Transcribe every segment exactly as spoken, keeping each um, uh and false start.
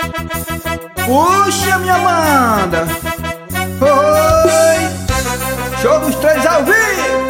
Puxa, minha Amanda! Oi! Show dos três ao vivo!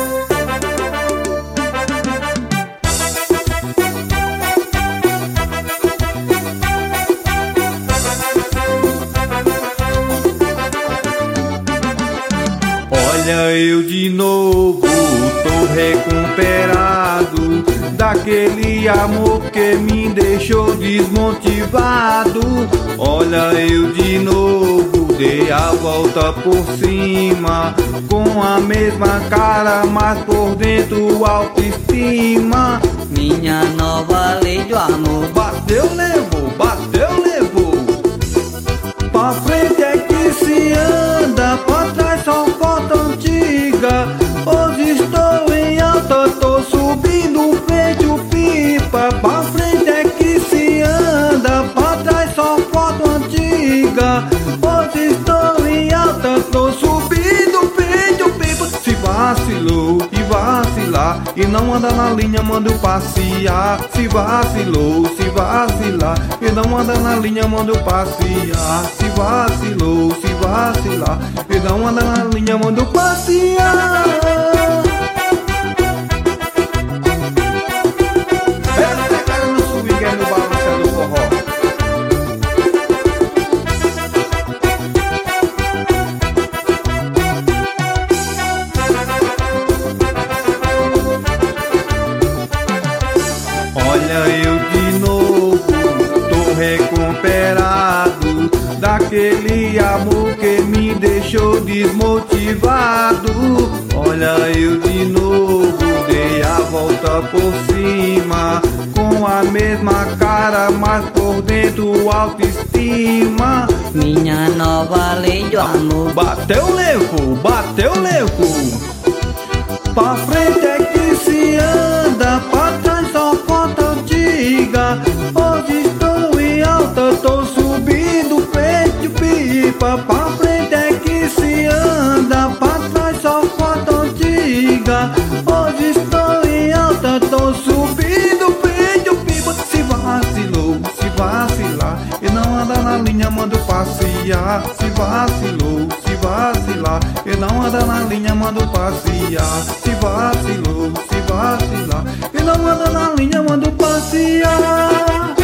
Olha eu de novo, tô recuperado daquele amor que me deixou desmotivado. Olha eu de novo, dei a volta por cima, com a mesma cara, mas por dentro autoestima. Minha nova lei do amor. Bateu, levou, bateu, levou. Pra frente é que se anda, pra trás só foto antiga. Hoje estou em alta, tô subindo feito pipa. Pra frente é que se anda, pra trás só foto antiga. Hoje estou em alta, tô subindo feito pipa. Se vacilou e vacilar e não anda na linha, manda eu passear. Se vacilou, se vacilar e não anda na linha, manda eu passear. Se vacilou, se vacilar e não anda na linha, manda eu passear. Essa cara no swing é no balanço do forró. Olha eu de novo, tô recuperado daquele amor que me deixou desmotivado. Olha eu de novo, dei a volta por cima, com a mesma cara, mas por dentro autoestima. Minha nova lei do amor. Bateu, levou, bateu, levou. Pra frente é que se anda, pra trás só foto antiga. Hoje estou em alta, tô subindo feito pipa. Pra frente é que se anda, pra trás só foto antiga. Hoje estou em alta, tô subindo feito pipa. Se vacilou, se vacilar e não anda na linha, manda eu passear. Se vacilou, se vacilar e não anda na linha, manda eu passear. Se vacilou, se vacilar e não anda na linha, manda eu passear.